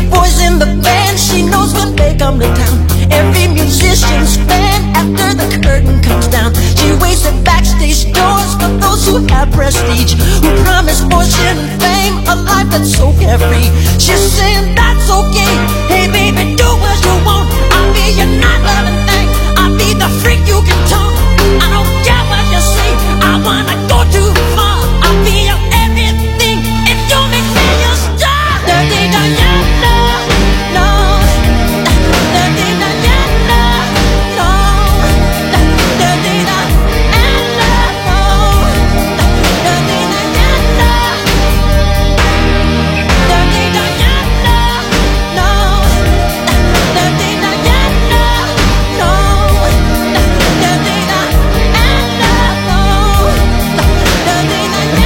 boys in the band, she knows when they come to town. Every musician's fan after the curtain comes down. She waits at backstage doors for those who have prestige, who promise fortune and fame, a life that's so carefree. She's saying that's okay, hey baby, do what you want. I'll be your not loving thing, I'll be the freak you can talk. I don't care what you say, I wanna go too far. I'll be your everything if you make me your star. Dirty Diana, no. Dirty Diana, no. Dirty Diana, no. Dirty Diana. Dirty Diana, no. Dirty Diana, no. Dirty Diana, no. Dirty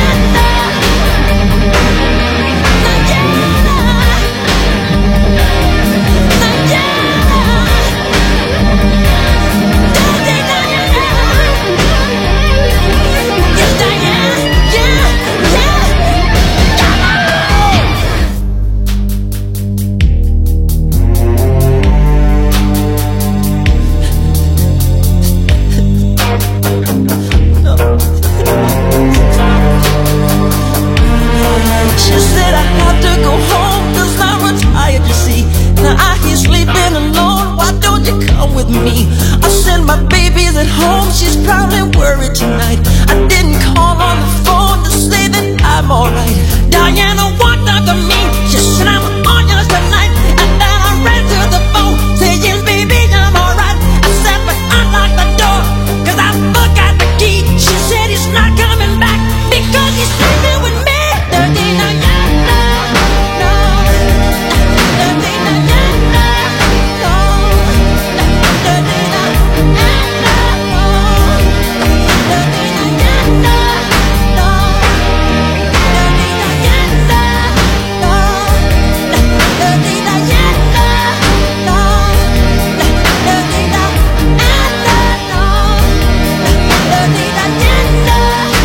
She said I have to go home 'cause I'm retired, you see. Now I hear sleeping alone, why don't you come with me? I said my baby's at home, she's probably worried tonight. I didn't call on the phone to say that I'm alright. Diana walked up to me, she said I'm on yours tonight. And then I ran to the phone, saying baby I'm alright. I said but unlock the door, 'cause I forgot the key. She said he's not coming back because he's sleeping with me. Dirty Diana, no. Dirty Diana, no. Dirty Diana, no. Dirty Diana, no. Dirty Diana, no. Dirty Diana, no. Dirty Diana, no. Dirty Diana.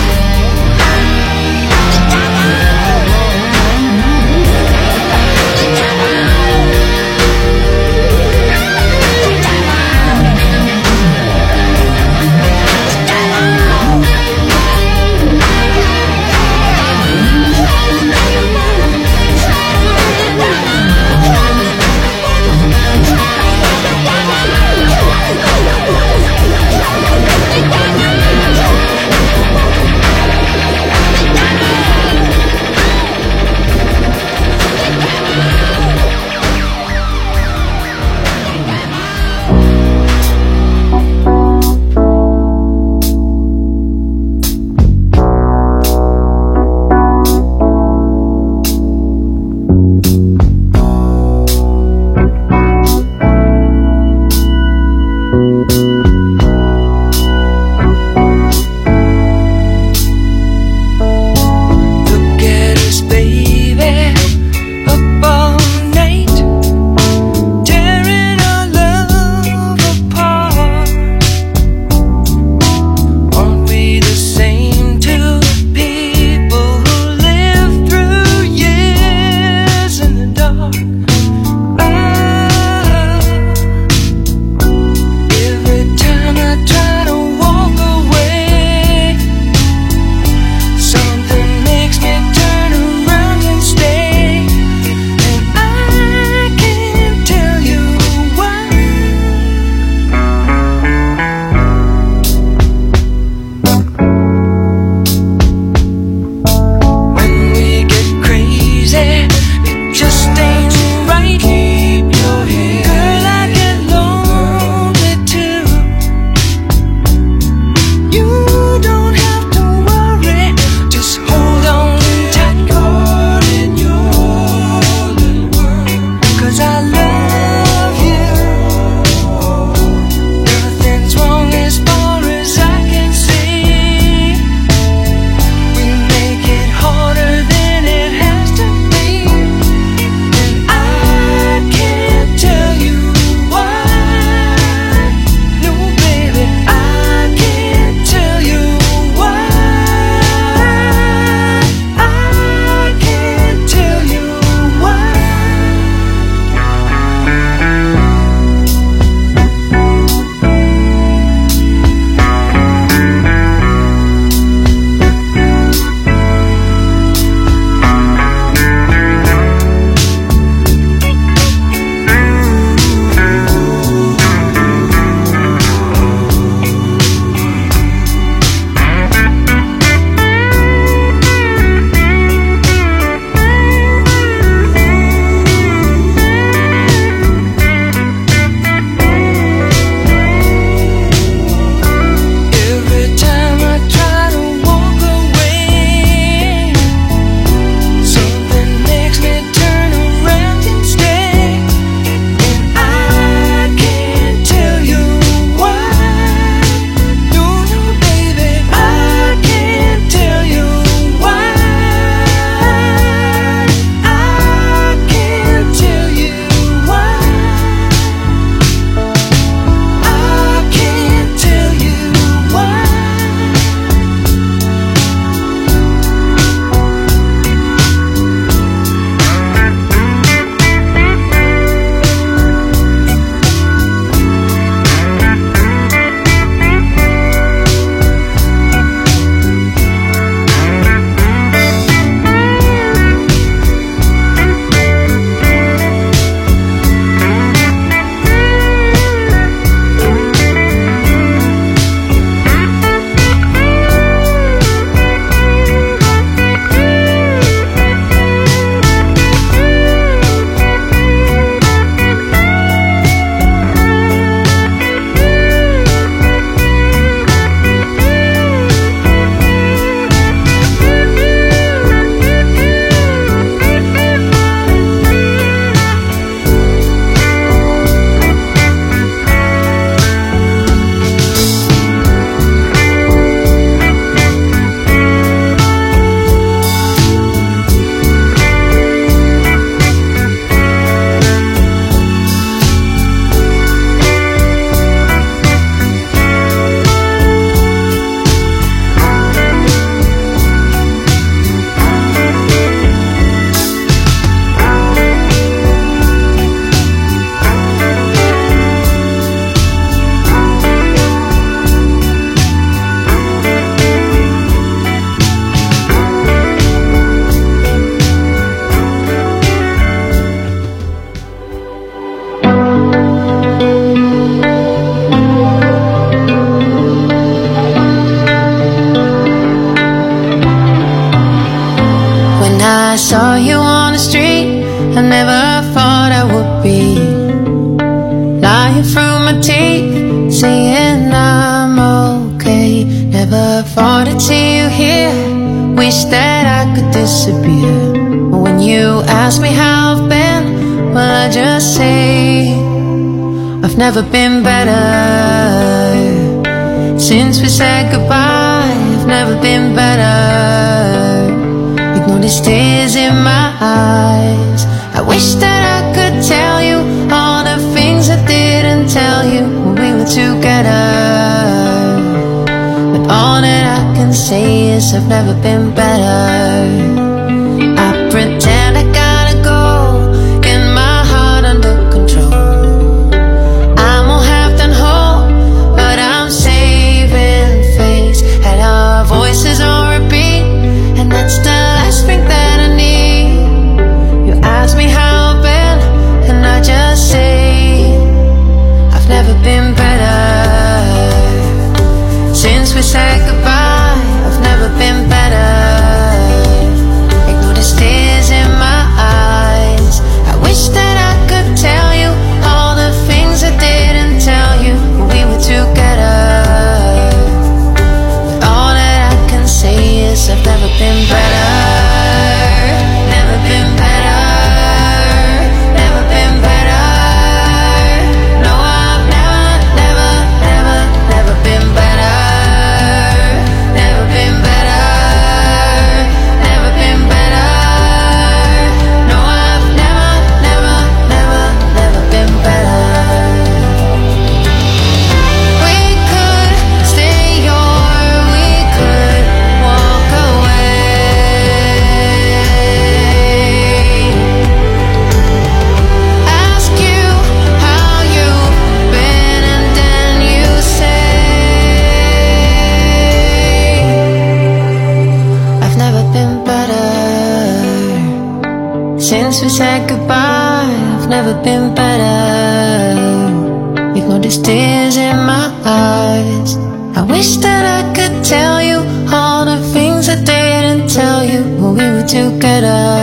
Look at us, baby, up all night, tearing our love apart. Aren't we the same two people who lived through years in the dark? Every time I try to walk away, something makes me turn around and stay. And I can't tell you why. When we get crazy, it just ain't right. Keep your head. Girl, I get lonely too. You don't have to worry, just hold on tight. Caught in your little world, 'cause I love you. Nothing's wrong as far as I can see. We make it harder than it has to be. And I can't tell you why. No, baby, I can't tell you why. I can't tell you why. teeth, saying I'm okay. Never thought I'd see you here. Wish that I could disappear. When you ask me how I've been, well, I just say I've never been better. Since we said goodbye, I've never been better. Ignore the tears in my eyes. I wish that I could tell you all the things I didn't tell you when we were together. But all that I can say is I've never been better. I pretend I gotta go, get my heart under control. I'm all half done whole, but I'm saving face. Had our voices on repeat, and that's the last thing that I need. You ask me how I've been, and I just say I've never been better. Since we said goodbye, I've never been better. Ignore the tears in my eyes. I wish that I could tell you all the things I didn't tell you when we were together. But all that I can say is I've never been better. Never been better. Never been better. No, I've never been better. Never been better. Never been better. No, I've never been better. We could stay or we could walk away. Ask you how you've been, and then you say I've never been better. Since we said goodbye, I've never been better. Ignore the tears in my eyes. I wish that I could tell you all the things I didn't tell you when we were together.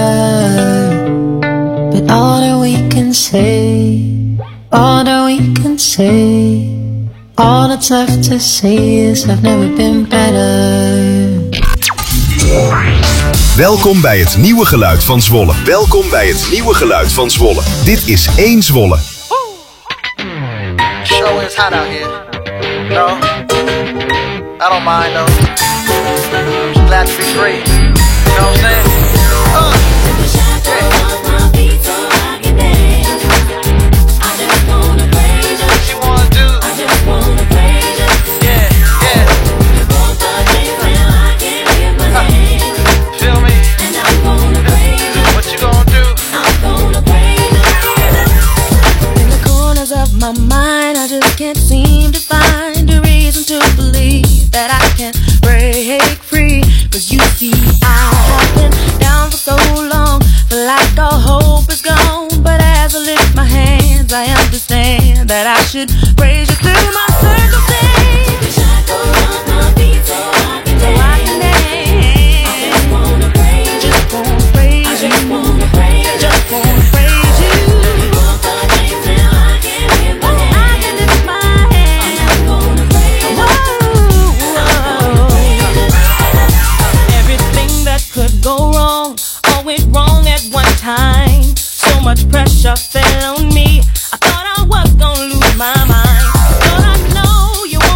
But all that we can say, all that we can say, all that's left to say is I've never been better. Welkom bij het nieuwe geluid van Zwolle. Welkom bij het nieuwe geluid van Zwolle. Dit is 1 Zwolle. Show is hot out here. No, I don't mind though. I'm glad to be free. You know what I'm saying? Yeah. What you wanna do? Yeah, yeah. Feel me? What you gonna do? In the corners of my mind, I just can't seem to find a reason to believe that I can break free. Cause you see, I have been down for so long, feel like all hope is gone. But as I lift my hands, I understand that I should praise you through my circumstance. Wish I could run my feet so I can dance. I just wanna praise you. Just wanna praise you. Just wanna praise you. Go wrong, all went wrong at one time. So much pressure fell on me. I thought I was gonna lose my mind. Thought I know you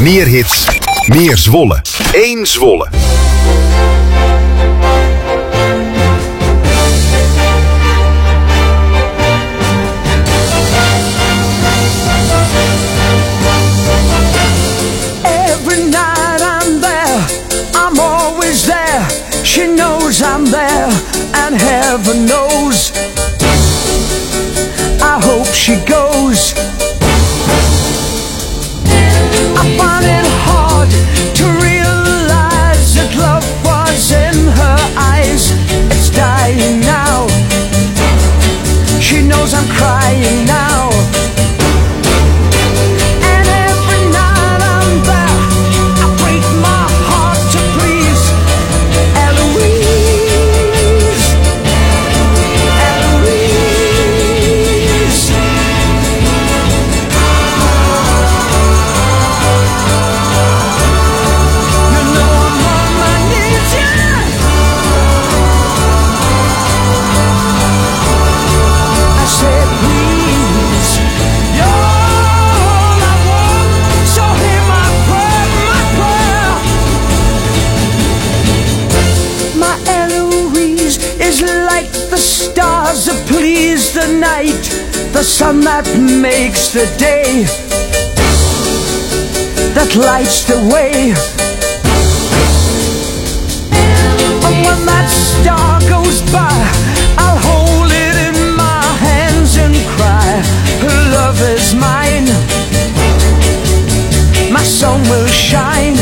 Meer hits, meer Zwolle. 1 Zwolle. Every night I'm there, I'm always there. She knows I'm there, and heaven knows I hope she goes. I find it hard to realize that love was in her eyes. It's dying now. She knows I'm crying now. And every night I'm there, I break my heart to please Eloise. Eloise. You know I'm on my knees, yeah. I said please, you're all I want, so hear my prayer, my prayer. My Eloise is like the stars that please the night, the sun that makes the day, that lights the way. And when that star goes by, I'll hold it in my hands and cry, her love is mine, my sun will shine.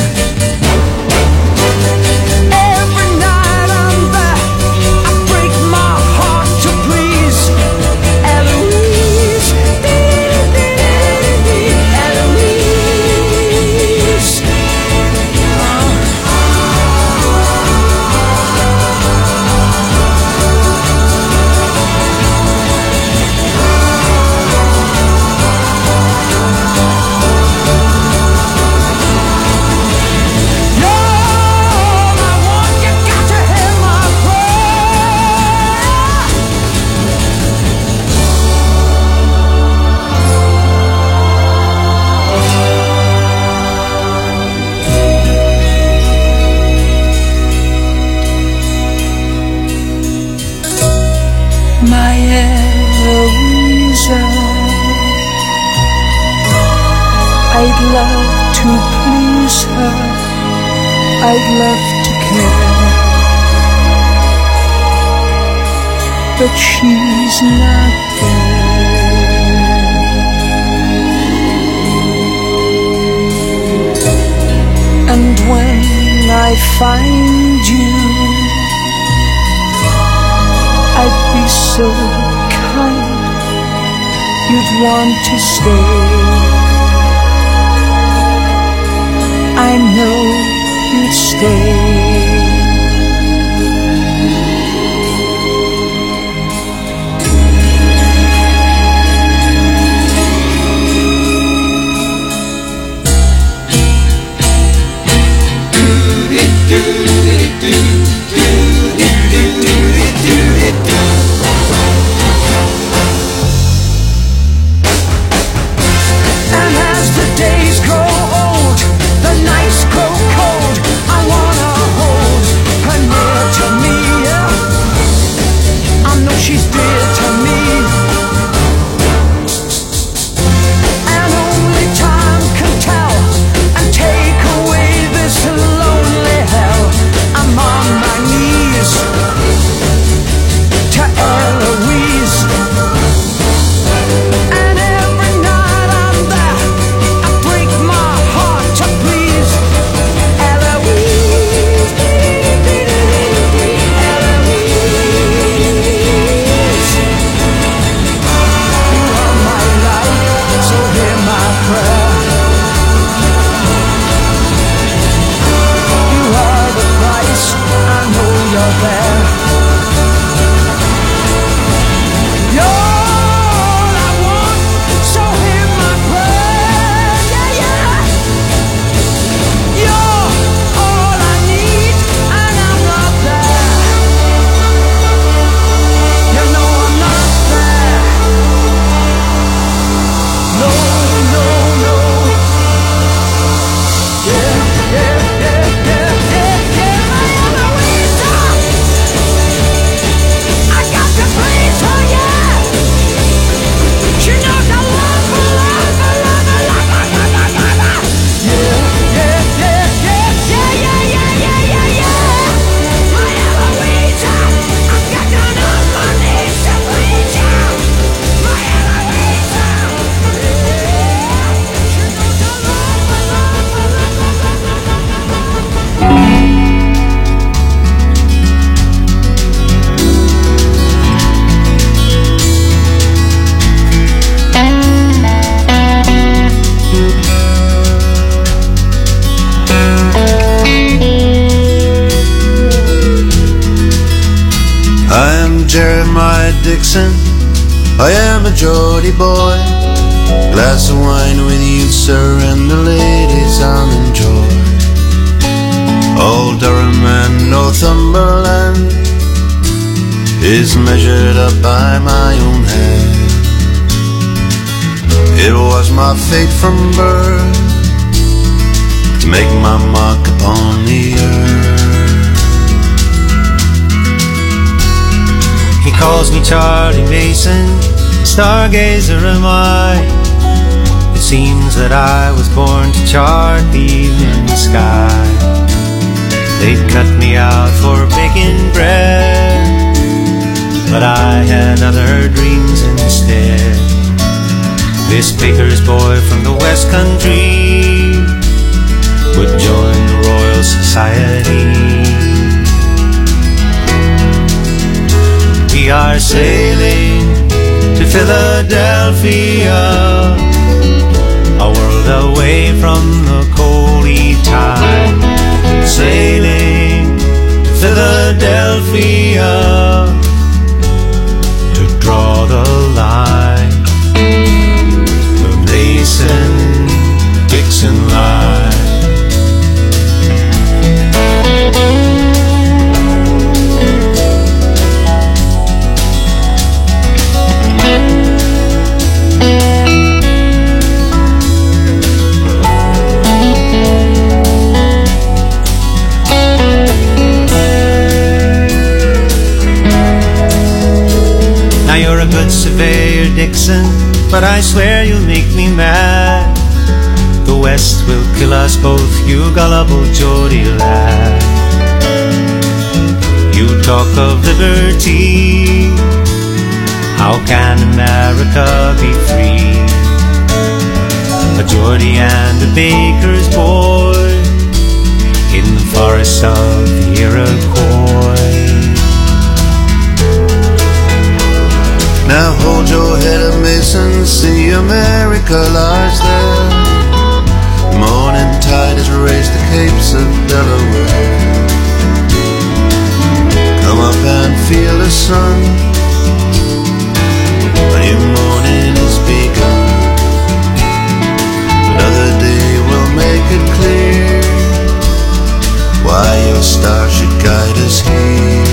Every night I'm there, I break my heart to please Eloise. Eloise. You're all I want, you got to hear my prayer. My Eloisa, I'd love to please her, I'd love to care, but she's not there. And when I find you, I'd be so kind, you'd want to stay. I know you'd stay. And as the days grow old, the nights grow cold, I wanna hold Dixon, I am a Geordie boy. Glass of wine with you, sir, and the ladies I'll enjoy. Old Durham and Northumberland is measured up by my own hand. It was my fate from birth to make my mark upon the earth. He calls me Charlie Mason, stargazer am I. It seems that I was born to chart the evening sky. They'd cut me out for baking bread, but I had other dreams instead. This baker's boy from the West Country would join the Royal Society. We are sailing to Philadelphia, a world away from the coldy tide. Sailing to Philadelphia to draw the line, the Mason-Dixon line. Now you're a good surveyor, Dixon, but I swear you'll make me mad. The West will kill us both, you gullible Geordie lad. You talk of liberty, how can America be free? A Geordie and a baker's boy in the forests of the Iroquois. Now hold your head up, Mason, see America lies there. Morning tide has raised the capes of Delaware. Come up and feel the sun, a new morning is begun. Another day will make it clear why your star should guide us here.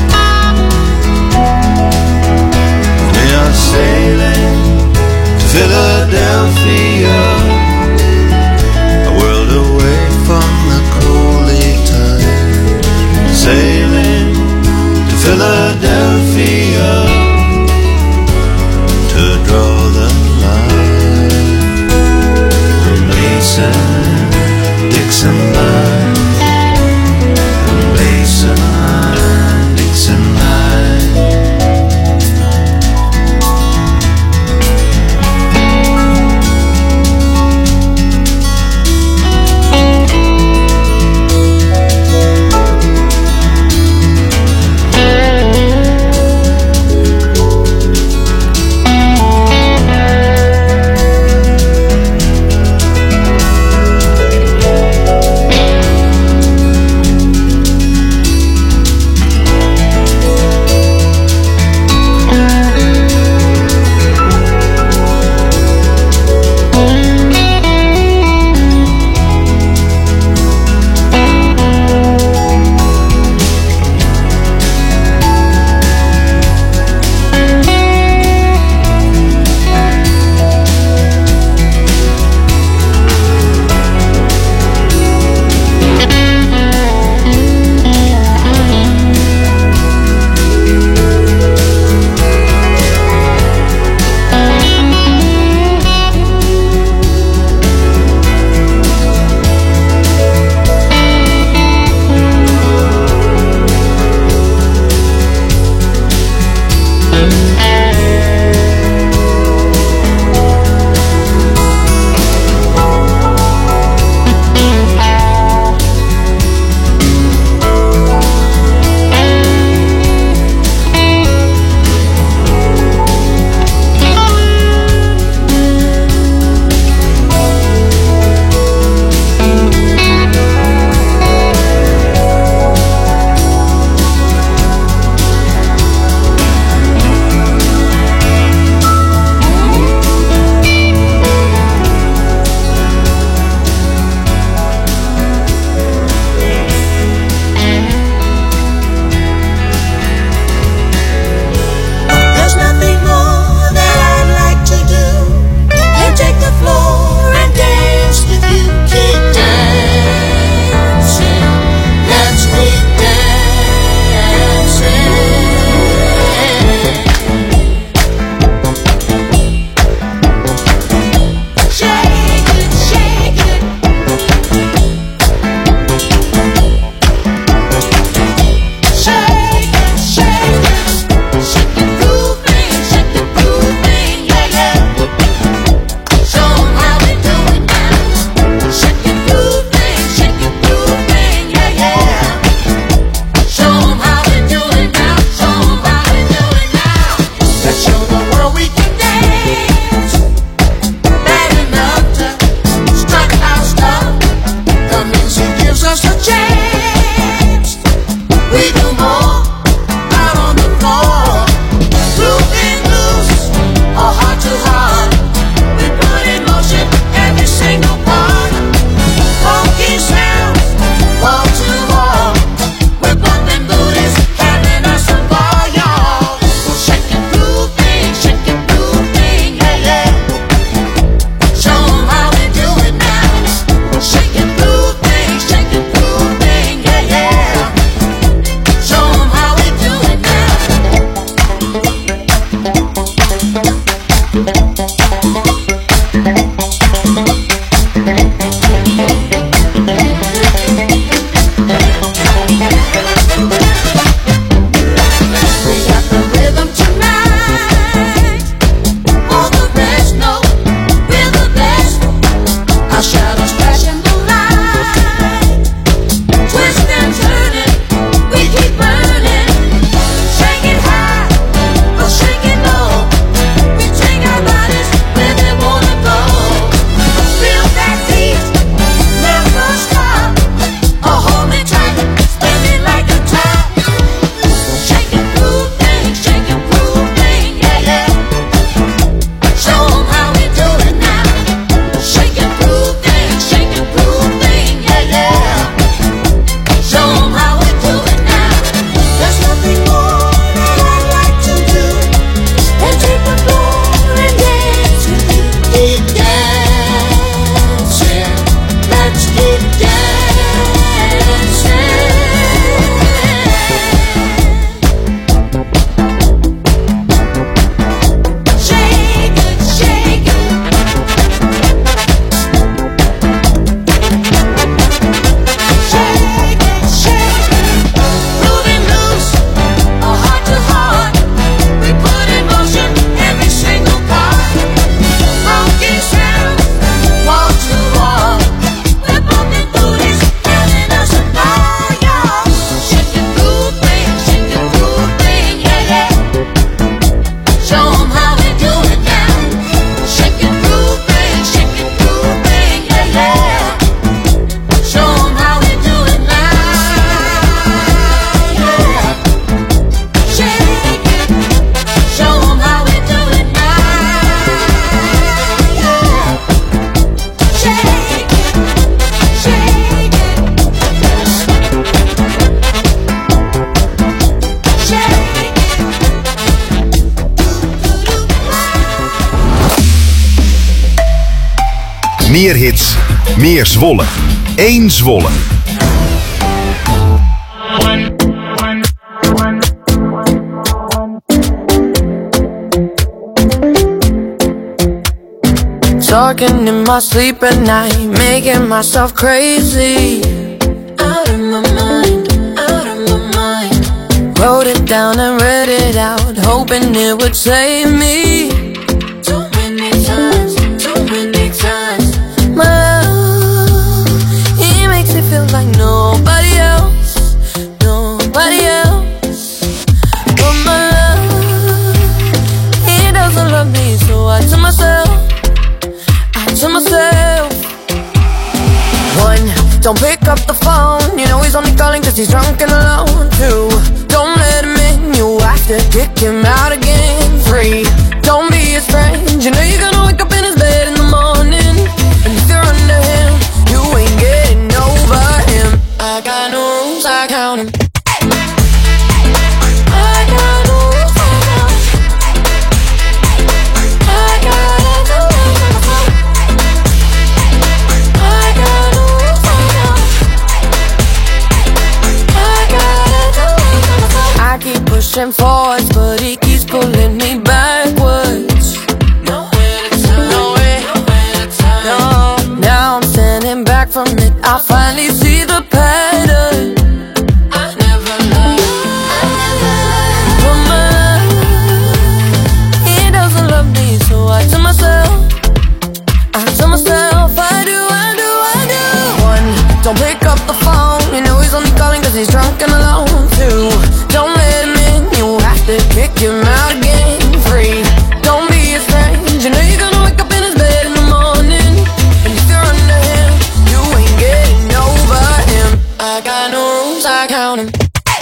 Sailing to Philadelphia, a world away from the coldy tide. Sailing to Philadelphia Meer hits, meer Zwolle. 1 Zwolle. Talking in my sleep at night, making myself crazy. Out of my mind, out of my mind. Wrote it down and read it out, hoping it would save me. Too many times, too many times. My love, he makes me feel like nobody else, nobody else. But my love, he doesn't love me, so I tell myself, to myself. 1, don't pick up the phone, you know he's only calling cause he's drunk and alone. 2, don't let him in, you have to kick him out again. 3, don't be his friend, you know you're gonna wake up in his bed in the morning. And if you're under him, you ain't getting over him. I got no rules, I count him. Pushing forwards, but he keeps pulling me backwards. Nowhere to turn, nowhere to turn. No, now I'm standing back from it. I finally see the pattern. I never loved, but my love, he doesn't love me, so I tell myself, I do. 1, don't pick up the phone, you know he's only calling cause he's drunk and alone. 2, don't let him in, you have to kick him out again. 3, don't be his friend, you know you're gonna wake up in his bed in the morning. And if you're under him, you ain't getting over him. I got no rules, I count him.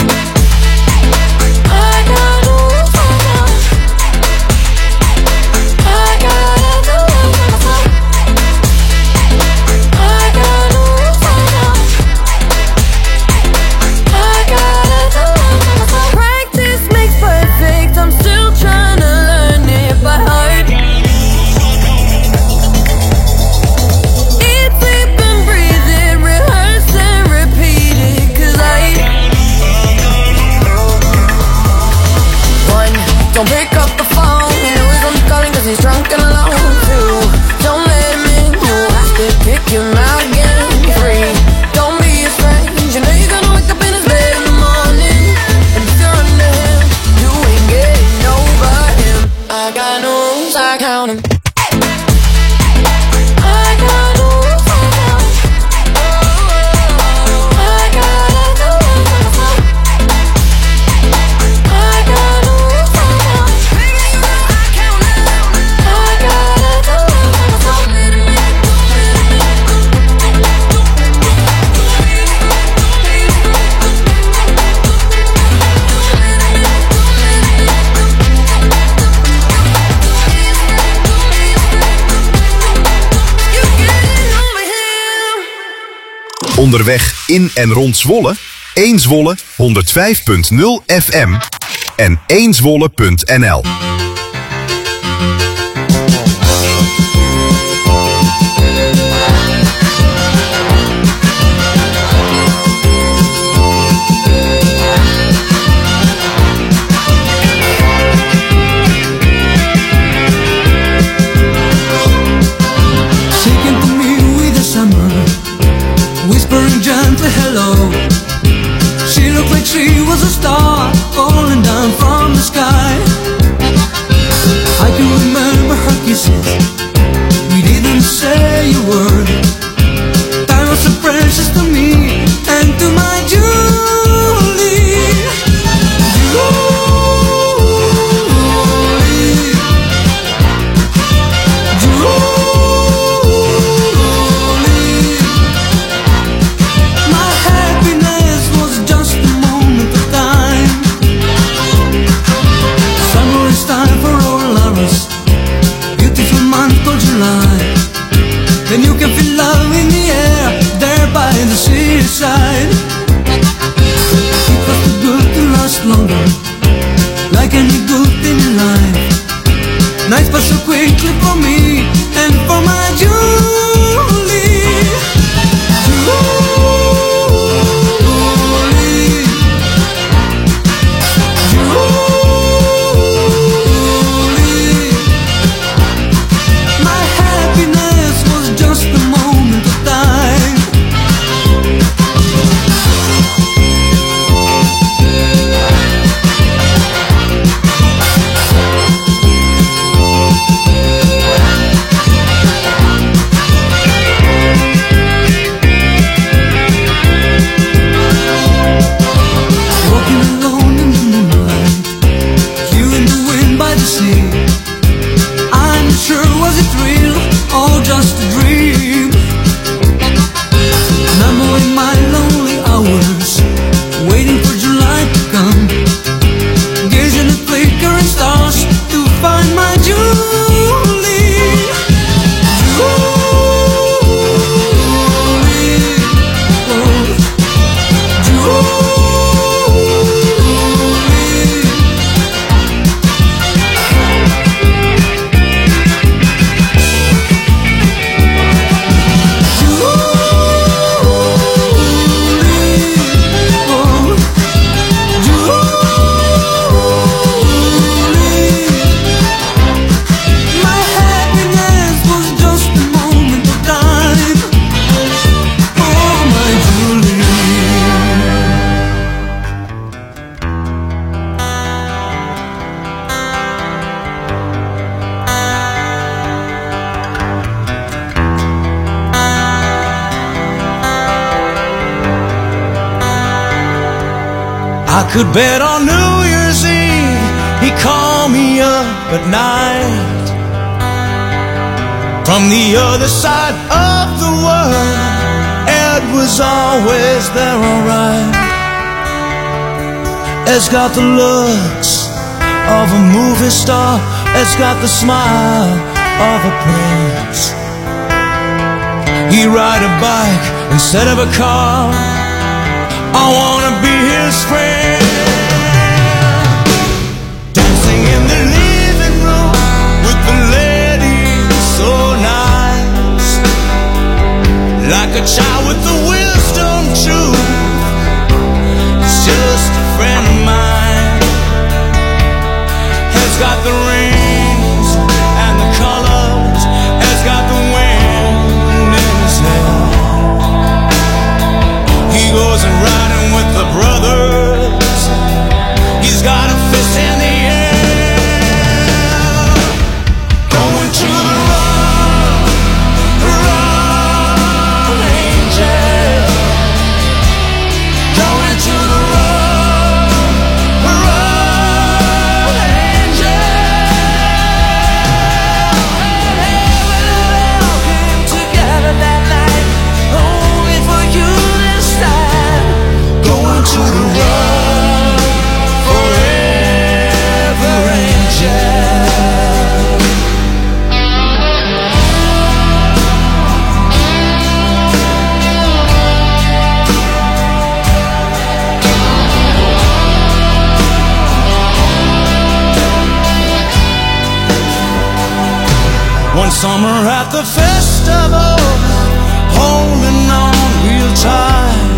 Don't pick up the phone, you know he's only calling cause he's drunk and alone. 2, don't let him in, you have to kick him out again. 3, don't be his friend, you know you're gonna wake up in his bed in the morning. And if you're under him, you ain't getting over him. I got no rules, I count him. Onderweg in en rond Zwolle, 1 Zwolle 105.0 FM en 1zwolle.nl. Hello. She looked like she was a star falling down from the sky. I can remember her kisses. We didn't say a word. Time was so precious to me and to my Julie. Then you can feel love in the air, there by the seaside. It was too good to last longer, like any good thing in life. Nights passed so quickly for me and for my Julie. I could bet on New Year's Eve he'd call me up at night from the other side of the world. Ed was always there, alright. Ed's got the looks of a movie star. Ed's got the smile of a prince. He'd ride a bike instead of a car. I wanna be his friend. Dancing in the living room with the ladies, so nice. Like a child with the wisdom truth. It's just a friend of mine. He's got the rings and the colors. He's got the wind in his hair. He goes and riding with the brothers. He's got a fist in the air. Going to the road, angel. Going to the road, angel. Heaven and hell came together that night, only for you this time. Going to the road, forever, angel. One summer at the festival, holding on real tight,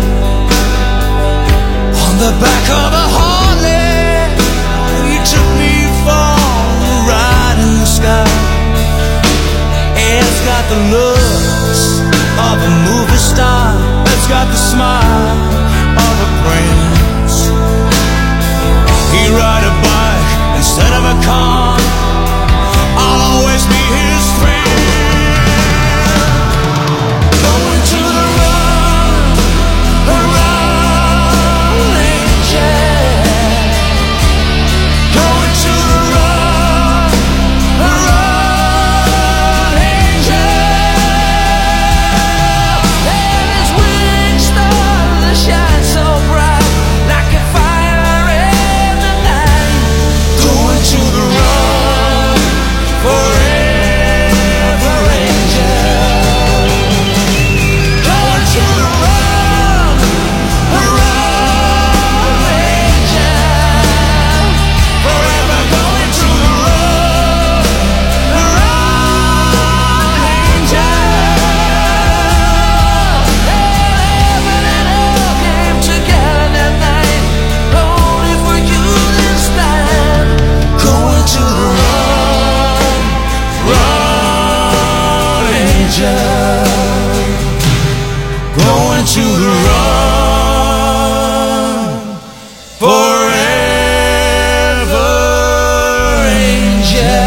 on the back of a Harley, you took me for a ride in the sky. It's got the looks of a movie star. It's got the smile of a prince. He ride a bike instead of a car. I'll always be his friend. Going to the road, angel. Going to the road, angel. And his wings start to shine so bright, like a fire in the night. Going to the road, forever, angel. Going to the road, angel. Forever going to the road, angel. Heaven and hell came together that night, only for you this time. Going to the road, angel. Going to the road, forever, angel.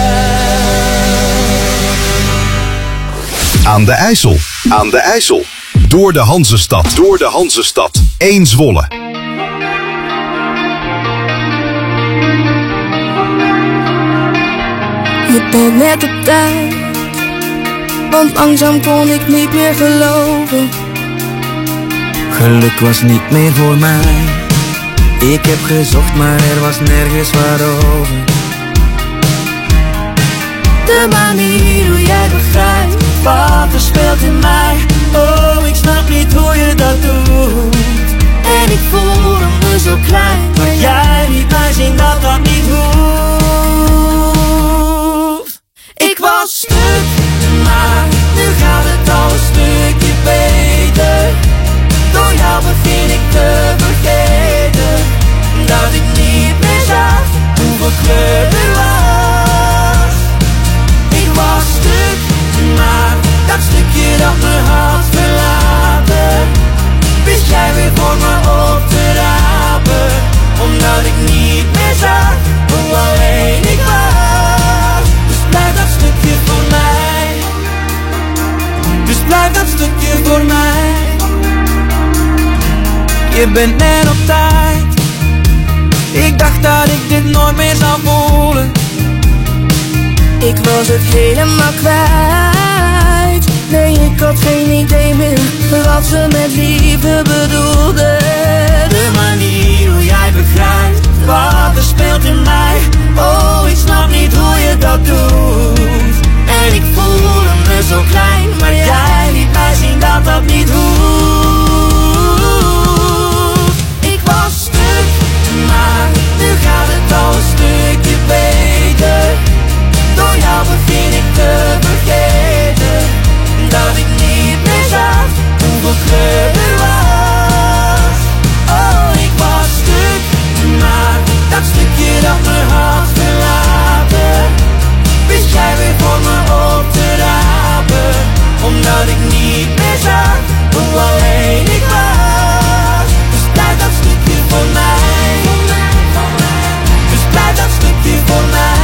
Aan de IJssel. Aan de IJssel. Door de Hanzestad. Door de Hanzestad. 1 Zwolle. Je bent net op tijd, want langzaam kon ik niet meer geloven. Geluk was niet meer voor mij. Ik heb gezocht, maar er was nergens waarover. De manier hoe jij begrijpt wat er speelt in mij. Oh, ik snap niet hoe je dat doet. En ik voel me zo klein, maar jij liet mij zien dat dat niet hoeft. Ik was stuk, maar nu gaat het al een stukje beter. Door jou begin ik te vergeten dat ik niet meer zag hoeveel kleur er was. Ik was stuk, maar dat stukje dat me had verlaten, wist jij weer voor me op te rapen. Omdat ik niet meer zag hoe alleen ik was. Dus blijf dat stukje voor mij. Dus blijf dat stukje voor mij. Je bent net op tijd, Ik dacht dat ik dit nooit meer zou voelen. Ik was het helemaal kwijt. Nee, ik had geen idee meer wat ze met liefde bedoelde. De manier hoe jij begrijpt wat er speelt in mij. Oh, ik snap niet hoe je dat doet. En ik voelde me zo klein, maar jij liet mij zien dat dat niet hoeft. Ik was stuk, maar nu gaat het al een stukje beter. Door jou begin ik te vergeten dat ik niet meer zag hoeveel kleur er was. Oh, ik was stuk, maar dat stukje dat me had verlaten, wist jij weer voor me op te rapen. Omdat ik niet meer zag hoe alleen ik was. Dus blijf dat stukje voor mij. Dus blijf dat stukje voor mij.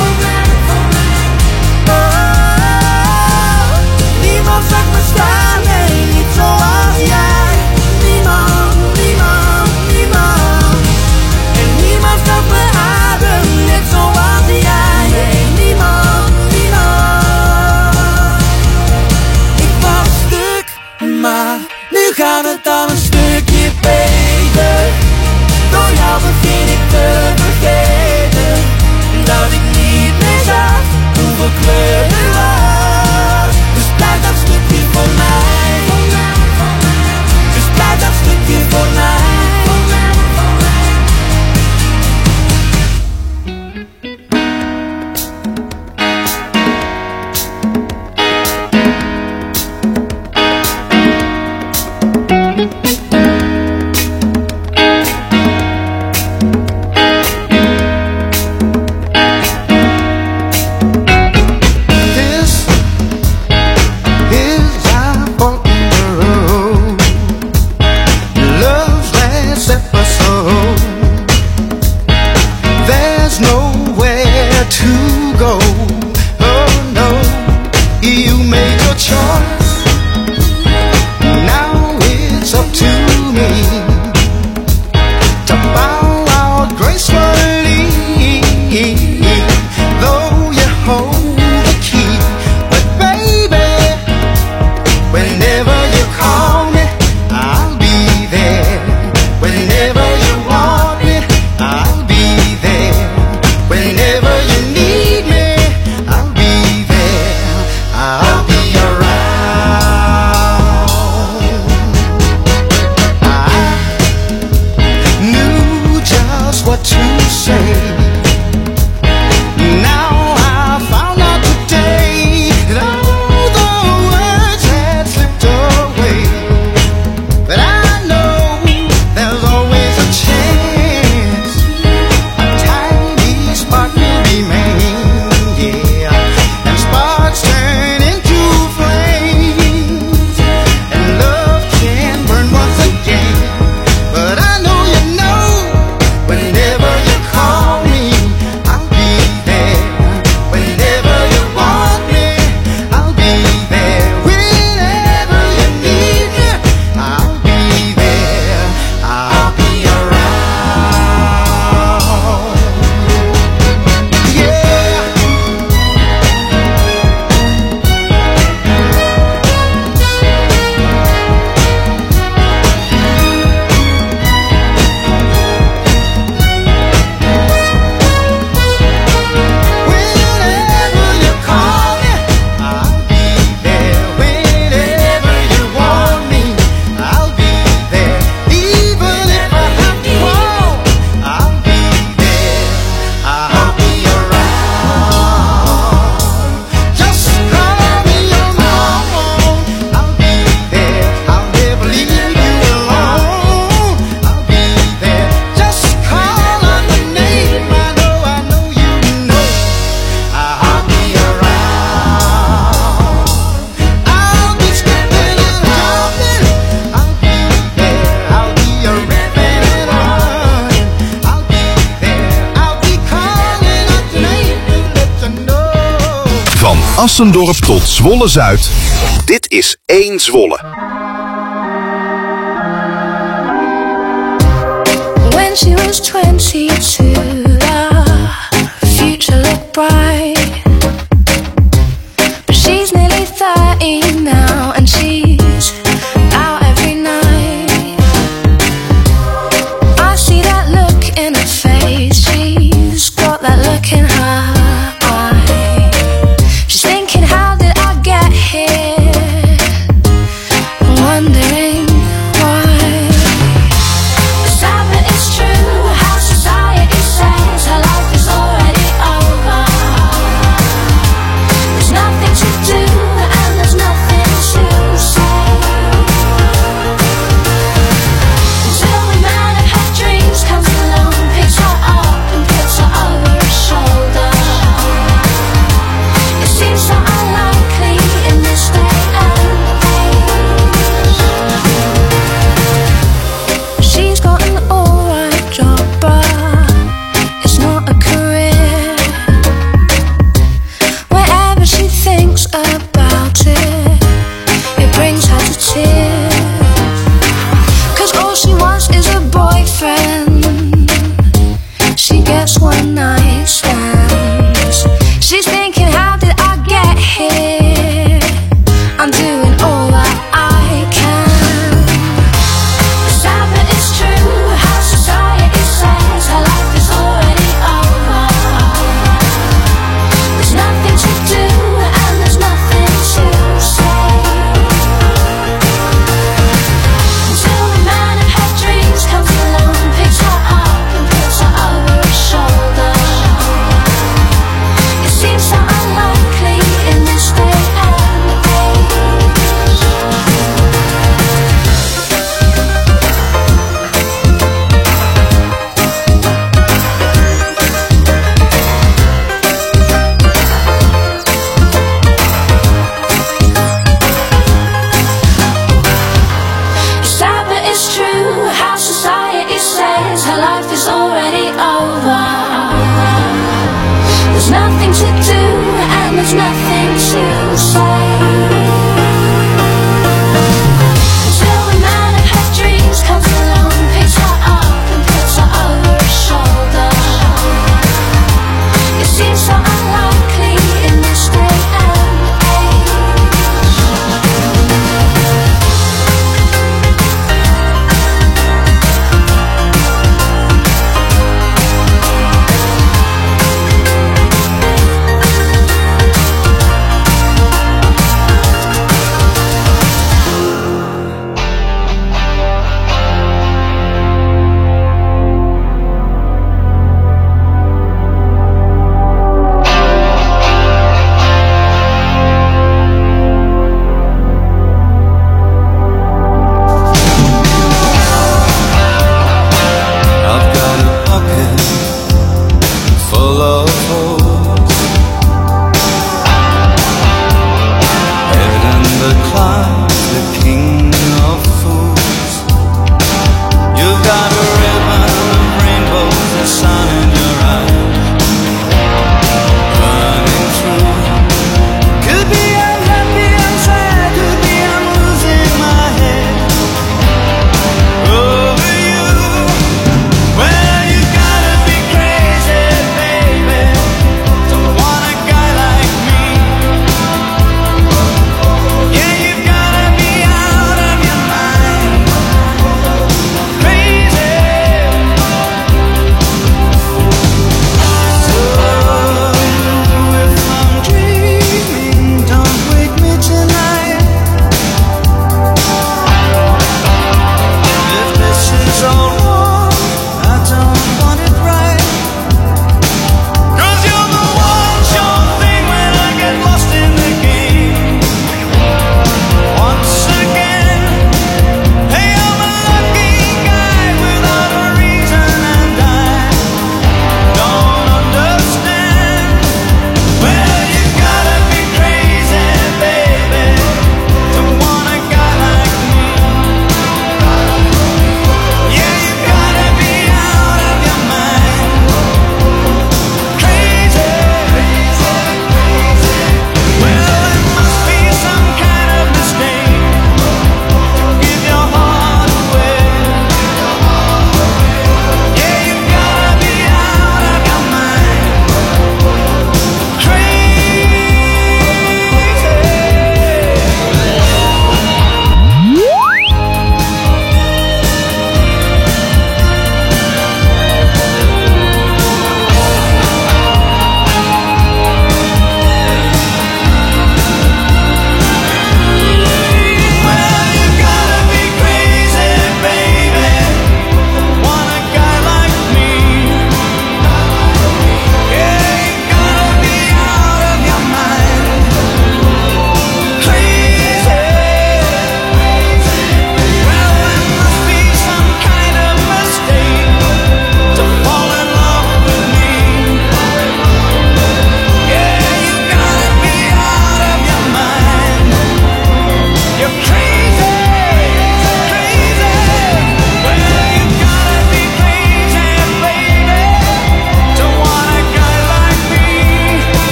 Niemand zag me staan, nee, niet zoals jij. Niemand, niemand, niemand. En niemand gaf me adem, net zoals jij. Nee, niemand, niemand. Ik was stuk, maar nu gaat het al een stukje beter. Door jou begin ik te vergeten dat ik niet meer zag hoeveel kleur er was. Dus blijf dat stukje voor mij. Dus blijf dat stukje voor mij. Assendorp tot Zwolle-Zuid. Dit is 1 Zwolle. When she was 22, the future looked bright. But she's nearly 30 now, and she's out every night. I see that look in her face, she's got that look in her eye. She's thinking, how did I get here? I'm wondering why. It's sad but it's true, how society says her life is already over. There's nothing to do and there's nothing to say. Until the man of her dreams comes along, picks her up and puts her over his shoulder. It seems so unlikely in this day and age. She's got an alright job, but it's not a career. Whenever she thinks about it, it brings her to tears. 'Cause all she wants is a boyfriend. She gets one night stands. She's thinking, how did I get here? I'm doing all that I can. It's sad but it's true, how society says her life is already over. There's nothing to do and there's nothing to say. Until the man of her dreams comes along, picks her up and puts her over his shoulder. It seems so unlikely in this day and age. It's sad but it's true, how society says her life is already over. There's nothing to do and there's nothing to say. Until the man of her dreams comes along, picks her up and puts her over his shoulder. It seems so unlikely in this day and age.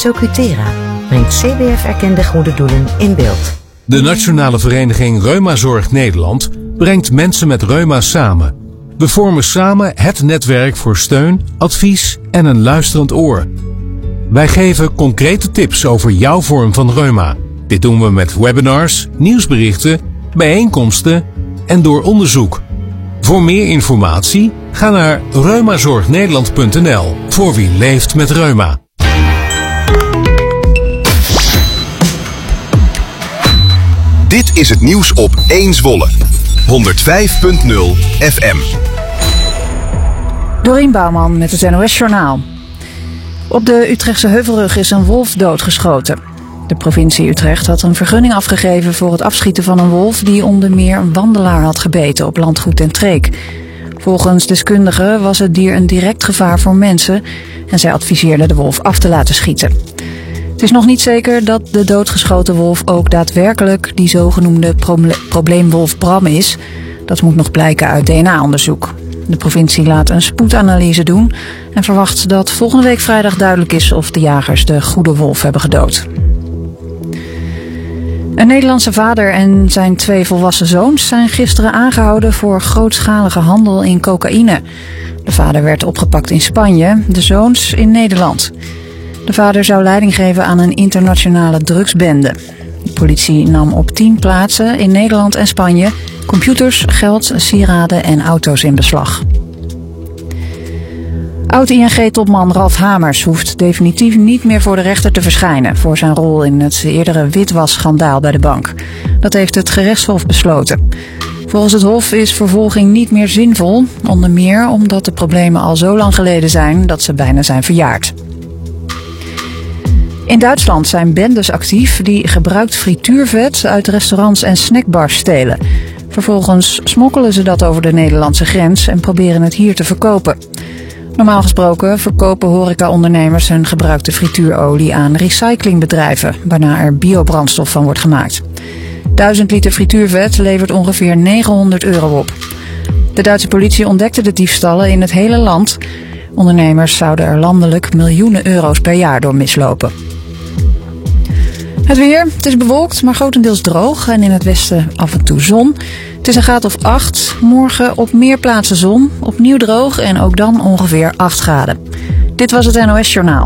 Secutera brengt CBF-erkende goede doelen in beeld. De Nationale Vereniging Reumazorg Nederland brengt mensen met reuma samen. We vormen samen het netwerk voor steun, advies en een luisterend oor. Wij geven concrete tips over jouw vorm van reuma. Dit doen we met webinars, nieuwsberichten, bijeenkomsten en door onderzoek. Voor meer informatie ga naar reumazorgnederland.nl voor wie leeft met reuma. Dit is het nieuws op 1 Zwolle. 105.0 FM. Dorien Bouwman met het NOS Journaal. Op de Utrechtse Heuvelrug is een wolf doodgeschoten. De provincie Utrecht had een vergunning afgegeven voor het afschieten van een wolf die onder meer een wandelaar had gebeten op landgoed Ten Treek. Volgens deskundigen was het dier een direct gevaar voor mensen en zij adviseerden de wolf af te laten schieten. Het is nog niet zeker dat de doodgeschoten wolf ook daadwerkelijk die zogenoemde probleemwolf Bram is. Dat moet nog blijken uit DNA-onderzoek. De provincie laat een spoedanalyse doen en verwacht dat volgende week vrijdag duidelijk is of de jagers de goede wolf hebben gedood. Een Nederlandse vader en zijn 2 volwassen zoons zijn gisteren aangehouden voor grootschalige handel in cocaïne. De vader werd opgepakt in Spanje, de zoons in Nederland. De vader zou leiding geven aan een internationale drugsbende. De politie nam op 10 plaatsen in Nederland en Spanje computers, geld, sieraden en auto's in beslag. Oud-ING-topman Ralf Hamers hoeft definitief niet meer voor de rechter te verschijnen voor zijn rol in het eerdere witwasschandaal bij de bank. Dat heeft het gerechtshof besloten. Volgens het hof is vervolging niet meer zinvol, onder meer omdat de problemen al zo lang geleden zijn dat ze bijna zijn verjaard. In Duitsland zijn bendes actief die gebruikt frituurvet uit restaurants en snackbars stelen. Vervolgens smokkelen ze dat over de Nederlandse grens en proberen het hier te verkopen. Normaal gesproken verkopen horecaondernemers hun gebruikte frituurolie aan recyclingbedrijven, waarna er biobrandstof van wordt gemaakt. 1000 liter frituurvet levert ongeveer €900 op. De Duitse politie ontdekte de diefstallen in het hele land. Ondernemers zouden er landelijk miljoenen euro's per jaar door mislopen. Het weer. Het is bewolkt, maar grotendeels droog en in het westen af en toe zon. Het is een graad of 8. Morgen op meer plaatsen zon, opnieuw droog en ook dan ongeveer 8 graden. Dit was het NOS Journaal.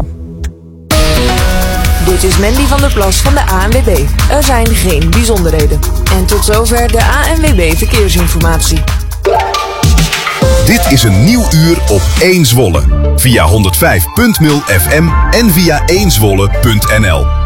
Dit is Mandy van der Plas van de ANWB. Er zijn geen bijzonderheden. En tot zover de ANWB Verkeersinformatie. Dit is een nieuw uur op 1 Zwolle. Via 105.0 FM en via 1zwolle.nl.